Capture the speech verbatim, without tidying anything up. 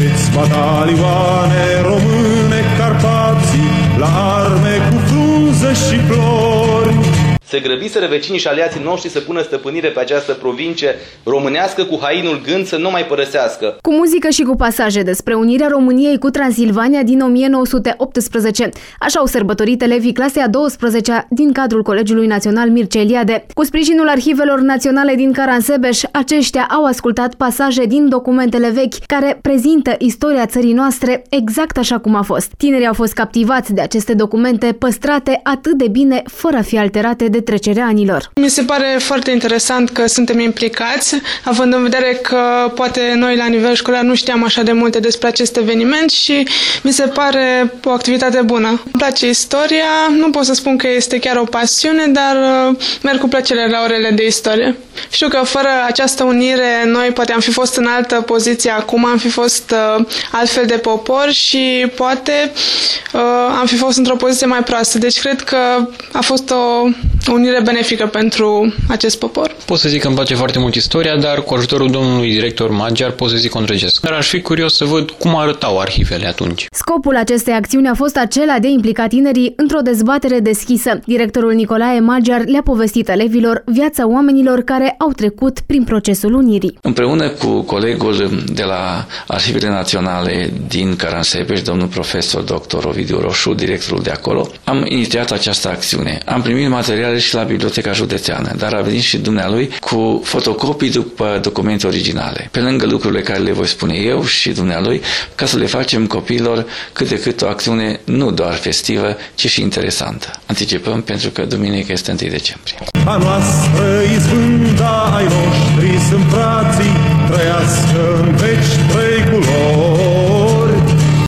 Duceți batalioane române Carpații la arme cu frunză și flori. Se grăbiseră vecinii și aliații noștri să pună stăpânire pe această provincie românească cu hainul gând să nu mai părăsească. Cu muzică și cu pasaje despre unirea României cu Transilvania din o mie nouă sute optsprezece. Așa au sărbătorit elevii clasei a douăsprezecea din cadrul Colegiului Național Mircea Eliade. Cu sprijinul arhivelor naționale din Caransebeș, aceștia au ascultat pasaje din documentele vechi care prezintă istoria țării noastre exact așa cum a fost. Tinerii au fost captivați de aceste documente păstrate atât de bine, fără a fi alterate de trecerea anilor. Mi se pare foarte interesant că suntem implicați, având în vedere că poate noi la nivel școlar nu știam așa de multe despre acest eveniment și mi se pare o activitate bună. Îmi place istoria, nu pot să spun că este chiar o pasiune, dar merg cu plăcere la orele de istorie. Știu că fără această unire noi poate am fi fost în altă poziție acum, am fi fost uh, altfel de popor și poate uh, am fi fost într-o poziție mai proastă. Deci cred că a fost o unire benefică pentru acest popor. Pot să zic că îmi place foarte mult istoria, dar cu ajutorul domnului director Magyar pot să zic că o întregesc. Dar aș fi curios să văd cum arătau arhivele atunci. Scopul acestei acțiuni a fost acela de a implica tinerii într-o dezbatere deschisă. Directorul Nicolae Magyar le-a povestit elevilor viața oamenilor care au trecut prin procesul unirii. Împreună cu colegul de la Arhivele Naționale din Caransebeș, domnul profesor doctor Ovidiu Roșu, directorul de acolo, am inițiat această acțiune. Am primit materiale și la Biblioteca Județeană, dar a venit și dumnealui cu fotocopii după documente originale, pe lângă lucrurile care le voi spune eu și dumnealui, ca să le facem copiilor cât de cât o acțiune nu doar festivă, ci și interesantă. Anticipăm pentru că duminică este întâi decembrie. A noastră izbânda ai noștri sunt frații, trăiască în veci, trăiască